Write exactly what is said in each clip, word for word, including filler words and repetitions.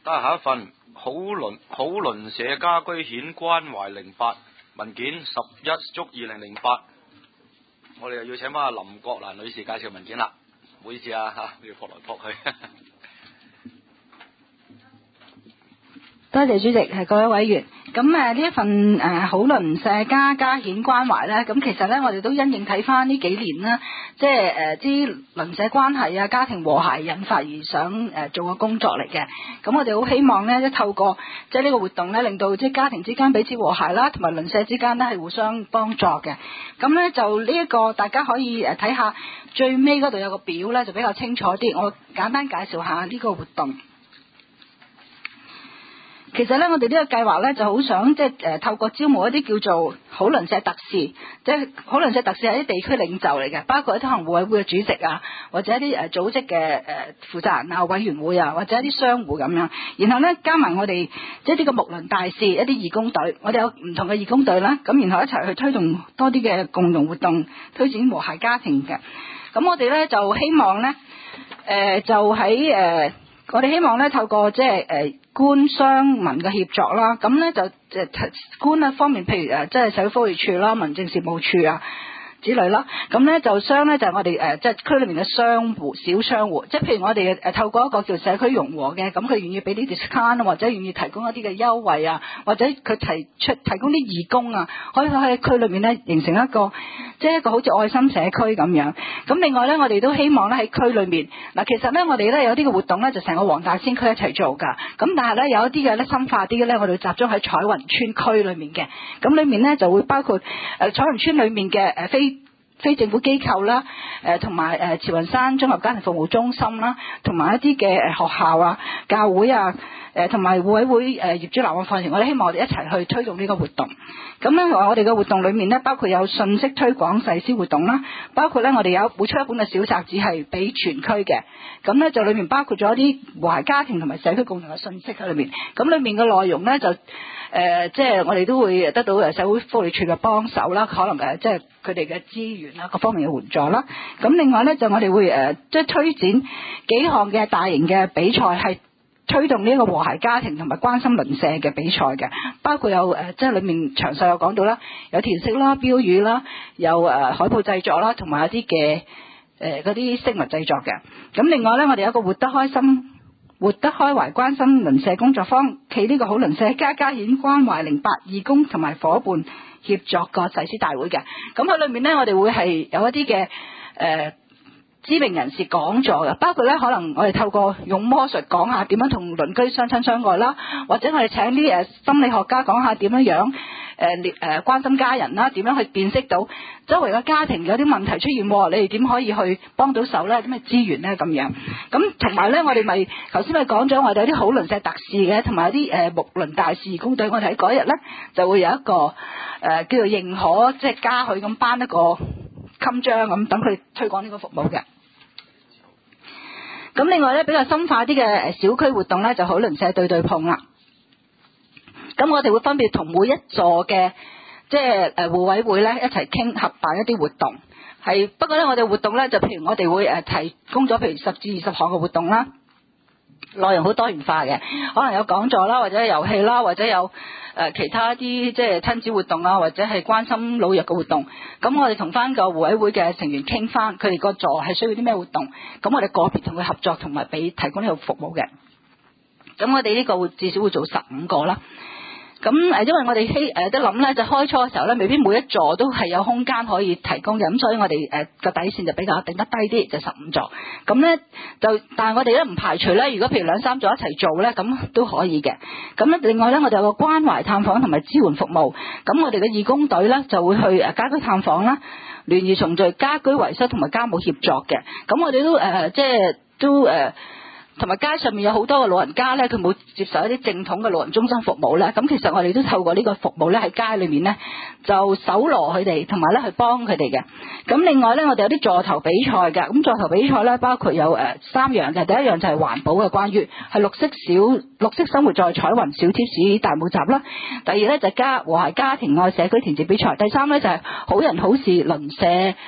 得下一份好鄰好鄰舍家居險關懷零八文件十一足二零零八，我哋又要請翻阿林國蘭女士介紹文件啦。唔好意思啊，吓要撲來撲去。 多謝主席，係各位委員。咁誒呢一份誒好鄰舍家家險關懷咧，咁其實咧我哋都因應睇翻呢幾年啦，即係誒啲鄰舍關係啊、家庭和諧引發而想誒做嘅工作嚟嘅。咁我哋好希望咧，即透過即係呢個活動咧，令到即係家庭之間彼此和諧啦，同埋鄰舍之間咧係互相幫助嘅。咁咧就呢一個大家可以誒睇下最尾嗰度有個表咧，就比較清楚啲。我簡單介紹下呢個活動。其實咧，我哋呢個計劃咧就好想即係誒透過招募一啲叫做好鄰舍特使，即係好鄰舍特使係啲地區領袖嚟嘅，包括一啲可能互委會嘅主席啊，或者一啲誒組織嘅誒負責人啊、委員會啊，或者一啲商戶咁樣。然後咧加埋我哋即係呢個睦鄰大使一啲義工隊，我哋有唔同嘅義工隊啦，咁然後一齊去推動多啲嘅共融活動，推展和諧家庭嘅。咁我哋咧就希望咧誒、呃、就喺誒、呃、我哋希望咧透過即係誒。呃官商民嘅協作啦，咁咧就誒官一方面，譬如誒即係社會福利處啦、民政事務處啊之類啦，咁咧就商咧就係我哋誒即係區裏面嘅商戶、小商戶，即係譬如我哋誒透過一個叫社區融和嘅，咁佢願意俾啲 discount 啊，或者願意提供一啲嘅優惠啊，或者佢提出提供啲義工啊，可以喺區裏面咧形成一個即係一個好似愛心社區咁樣。咁另外咧，我哋都希望咧喺區裏面嗱，其實咧我哋咧有啲嘅活動咧就成個黃大仙區一齊做㗎，咁但係咧有一啲嘅咧深化啲嘅咧，我哋集中喺彩雲村區裏面嘅，咁裏面咧就會包括誒彩雲村裏面嘅誒非非政府機構啦，誒同埋誒慈雲山綜合家庭服務中心啦，同埋一啲嘅誒學校啊、教會啊，誒同埋互委會誒業主立案課程，我哋希望我哋一齊去推動呢個活動。咁咧我哋嘅活動裏面咧，包括有信息推廣誓師活動啦，包括咧我哋有會出一本嘅小冊子係俾全區嘅，咁咧就裏面包括咗一啲和諧家庭同埋社區共同嘅信息喺裏面。咁裏面嘅內容咧就誒、呃、即係我哋都會得到誒社會福利處嘅幫手啦，可能誒即係佢哋嘅資源啦、各方面嘅援助啦。咁另外咧就我哋會誒即係推展幾項嘅大型嘅比賽，係推動呢個和諧家庭同埋關心鄰舍嘅比賽嘅，包括有誒即係裏面詳細有講到啦，有填色啦、標語啦，有誒海報製作啦，同埋一啲嘅誒嗰啲飾物製作嘅。咁另外咧，我哋有一個活得開心、活得開懷關心鄰舍工作坊，暨呢個好鄰舍家家險關懷零八義工同埋伙伴協作個誓師大會嘅。咁喺裏面咧，我哋會係有一啲嘅誒。呃知名人士講咗嘅，包括咧可能我哋透過用魔術講下點樣同鄰居相親相愛啦，或者我哋請啲誒心理學家講下點樣樣誒誒關心家人啦，點樣去辨識到周圍嘅家庭有啲問題出現，你哋點可以去幫到手咧？啲咩資源咧咁樣？咁同埋咧，我哋咪頭先咪講咗，我哋有啲好鄰舍特使嘅，同埋一啲誒睦鄰大使義工隊，我哋喺嗰日咧就會有一個誒、呃、叫做認可，即係嘉許咁頒一個襟章咁，等佢推廣呢個服務嘅。咁另外咧，比較深化啲嘅誒小區活動咧，就好鄰舍對對碰啦。咁我哋會分別同每一座嘅即係誒互委會咧一齊傾合辦一啲活動。係不過咧，我哋活動咧就譬如我哋會誒提供咗譬如十至二十項嘅活動啦，內容好多元化嘅，可能有講座啦，或者遊戲啦，或者有誒其他啲即係親子活動啊，或者係關心老弱嘅活動。咁我哋同翻個互委會嘅成員傾翻，佢哋個座係需要啲咩活動，咁我哋個別同佢合作，同埋俾提供呢個服務嘅。咁我哋呢個會至少會做十五個啦。咁誒，因為我哋希誒都諗咧，就開初嘅時候咧，未必每一座都係有空間可以提供嘅，咁所以我哋誒個底線就比較定得低啲，就十五座。咁咧就，但係我哋咧唔排除咧，如果譬如兩三座一齊做咧，咁都可以嘅。咁咧另外咧，我哋有個關懷探訪同埋支援服務。咁我哋嘅義工隊咧就會去誒家居探訪啦、聯誼重聚、家居維修同埋家務協作嘅。咁我哋都誒、呃、即係都誒。呃同埋街上面有好多嘅老人家咧，佢冇接受一啲正統嘅老人中心服務咧，咁其實我哋都透過呢個服務咧喺街裏面咧就搜羅佢哋，同埋咧去幫佢哋嘅。咁另外咧，我哋有啲座頭比賽嘅，咁座頭比賽咧包括有誒三樣嘅，第一樣就係環保嘅，關於係綠色小綠色生活在彩雲小貼士大募集啦。第二咧就係家和諧家庭愛社區填字比賽，第三咧就係好人好事鄰舍。誒、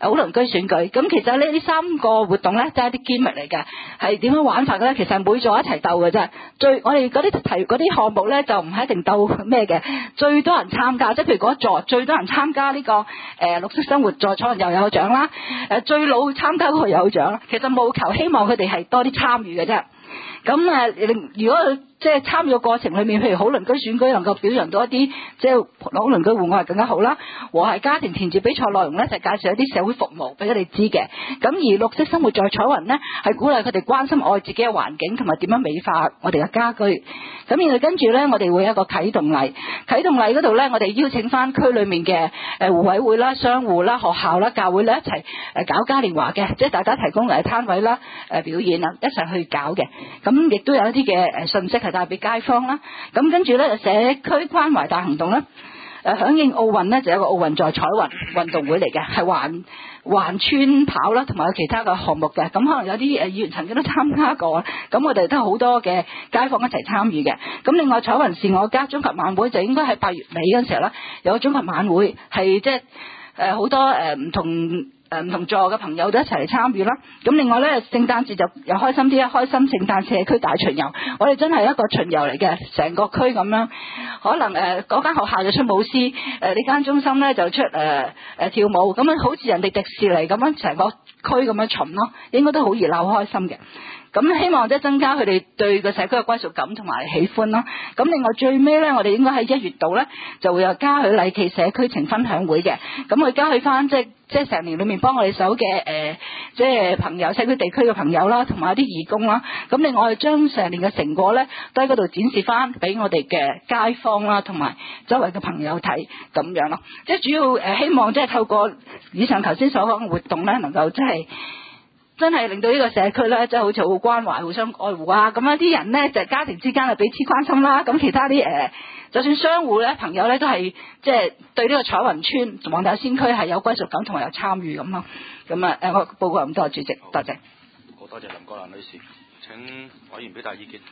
好鄰居選舉。咁其實呢呢三個活動咧，都係一啲堅密嚟嘅，係點樣玩法嘅咧？其實每座一齊鬥嘅啫。最我哋嗰啲題嗰啲項目咧，就唔係一定鬥咩嘅，最多人參加，即係譬如嗰座最多人參加呢、這個誒、呃、綠色生活助彩又有獎啦，誒、呃、最老參加嗰個有獎啦。其實務求希望佢哋係多啲參與嘅啫。咁誒，如果即係參與嘅過程裏面，譬如好鄰居選舉能夠表揚到一啲即係好鄰居戶外係更加好啦。和諧家庭填字比賽內容咧就介紹一啲社會服務俾佢哋知嘅。咁而綠色生活在彩雲呢，係鼓勵佢哋關心愛自己嘅環境同埋點樣美化我哋嘅家居。咁然後跟住咧，我哋會有一個啟動禮。啟動禮嗰度咧，我哋邀請翻區裏面嘅誒互委會啦、商戶啦、學校啦、教會咧一齊誒搞嘉年華嘅，即係大家提供誒攤位啦、誒表演啊，一齊去搞嘅。咁亦都有一啲嘅誒信息係帶俾街坊啦。咁跟住咧，社區關懷大行動咧，誒響應奧運咧就有個奧運在彩雲運動會嚟嘅，係環環村跑啦，同埋有其他嘅項目嘅。咁可能有啲誒議員曾經都參加過，咁我哋都好多嘅街坊一齊參與嘅。咁另外彩雲是我家中國晚會就應該係八月尾嗰陣時候啦，有個中國晚會係即係誒好多誒唔同。誒唔同座嘅朋友都一齊嚟參與啦。咁另外咧，聖誕節就又開心啲啊！開心聖誕社區大巡遊，我哋真係一個巡遊嚟嘅，成個區咁樣。可能誒嗰間學校就出舞獅，誒呢間中心咧就出誒誒、呃、跳舞，咁樣好似人哋迪士尼咁樣成個區咁樣巡咯，應該都好熱鬧開心嘅。咁希望即係增加佢哋對個社區嘅歸屬感同埋喜歡啦。咁另外最尾咧，我哋應該喺一月度咧就會有嘉許禮記社區情分享會嘅。咁佢嘉許翻即係即係成年裏面幫我哋手嘅誒，即係朋友社區地區嘅朋友啦，同埋一啲義工啦。咁另外將成年嘅成果咧都喺嗰度展示翻俾我哋嘅街坊啦，同埋周圍嘅朋友睇咁樣咯。即係主要誒希望即係透過以上頭先所講嘅活動咧，能夠即係。真係令到呢個社區咧，即係好似好關懷、互相愛護啊！咁樣啲人咧，就係家庭之間啊彼此關心啦。咁其他啲誒、呃，就算商戶咧、朋友咧，都係即係對呢個彩雲村黃大仙區係有歸屬感同埋有參與咁咯。咁啊誒，我報告咁多，主席，多謝。 好多謝林國蘭女士，請委員表達意見。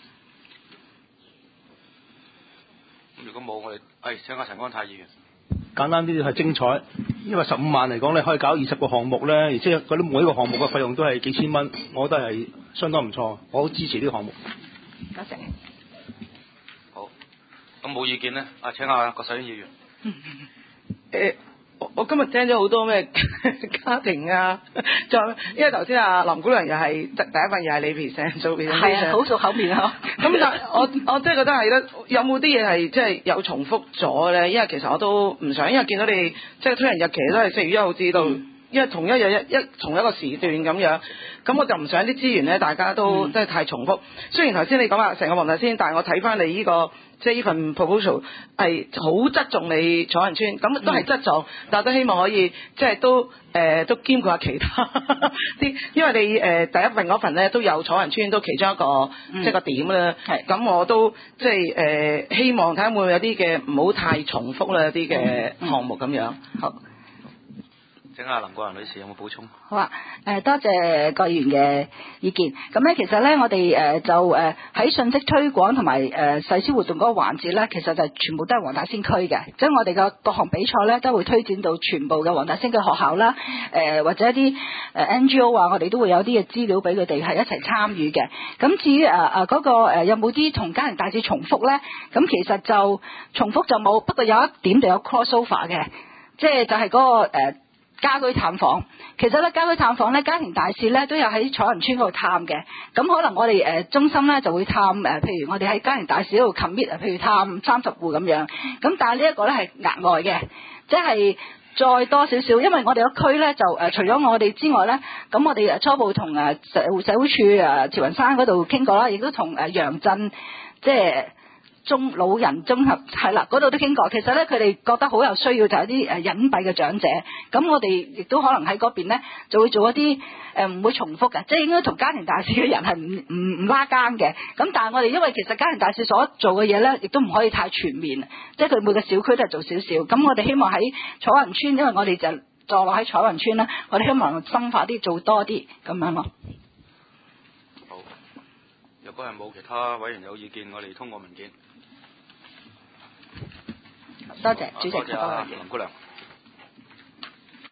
咁如果冇，我哋誒請阿陳安泰議員。 簡單啲係精彩，因為十五萬嚟講，你可以搞二十個項目咧，而且嗰啲每一個項目嘅費用都係幾千蚊，我覺得係相當唔錯，我好支持呢個項目。 多謝。 好，咁冇意見咧？啊，請下郭秀英議員。 誒，我我今日聽咗好多咩家庭啊，再因為頭先阿林姑娘又係第一份又係你 present 做 present， 係啊，好熟口面啊。 咁但係我我真係覺得係咧，有冇啲嘢係即係有重複咗咧？因為其實我都唔想，因為見到你即係推人日期都係四月一號至到，因為同一日一一同一個時段咁樣，咁我就唔想啲資源咧大家都即係太重複。雖然頭先你講話成個黃大仙，但係我睇翻你呢個。即係呢份 proposal 係好側重你彩雲村，咁都係側重，但係都希望可以即係都誒、呃、都兼顧下其他啲，因為你誒、呃、第一份嗰份咧都有彩雲村都其中一個、嗯、即係個點啦。係咁我都即係誒、呃、希望睇下會唔會有啲嘅唔好太重複啦，啲嘅項目咁樣。好。 請下林國蘭女士有冇補充？ 好啊，誒、呃、多謝各議員嘅意見。咁咧，其實咧，我哋誒、呃、就誒喺、呃、信息推廣同埋誒細銷活動嗰個環節咧，其實就全部都係黃大仙區嘅。即係我哋嘅各項比賽咧，都會推薦到全部嘅黃大仙嘅學校啦，誒、呃、或者一啲誒 N G O 啊，我哋都會有啲嘅資料俾佢哋係一齊參與嘅。咁至於誒誒嗰個、呃、有冇啲同家庭大事重複咧？咁其實就重複就冇，不過有一點就有 crossover 嘅，即係就係嗰、那個、呃家居探訪，其實咧家居探訪咧家庭大事咧都有喺彩雲村嗰度探嘅，咁可能我哋誒、呃、中心咧就會探誒、呃，譬如我哋喺家庭大事嗰度 commit 啊，譬如探三十戶咁樣，咁但係呢一個咧係額外嘅，即係再多少少，因為我哋個區咧就誒、呃、除咗我哋之外咧，咁我哋誒初步同誒社社會處誒慈雲山嗰度傾過啦，亦都同誒楊鎮即係。中老人綜合係啦，嗰度都傾過。其實咧，佢哋覺得好有需要，就係啲誒隱蔽嘅長者。咁我哋亦都可能喺嗰邊咧，就會做一啲誒唔會重複嘅，即係應該同家庭大事嘅人係唔唔唔拉更嘅。咁但係我哋因為其實家庭大事所做嘅嘢咧，亦都唔可以太全面，即係佢每個小區都係做少少。咁我哋希望喺彩雲村，因為我哋就坐落喺彩雲村啦，我哋希望深化啲，做多啲咁樣咯。 好，若果係冇其他委員有意見，我哋通過文件。 多謝主席。 多謝林姑娘。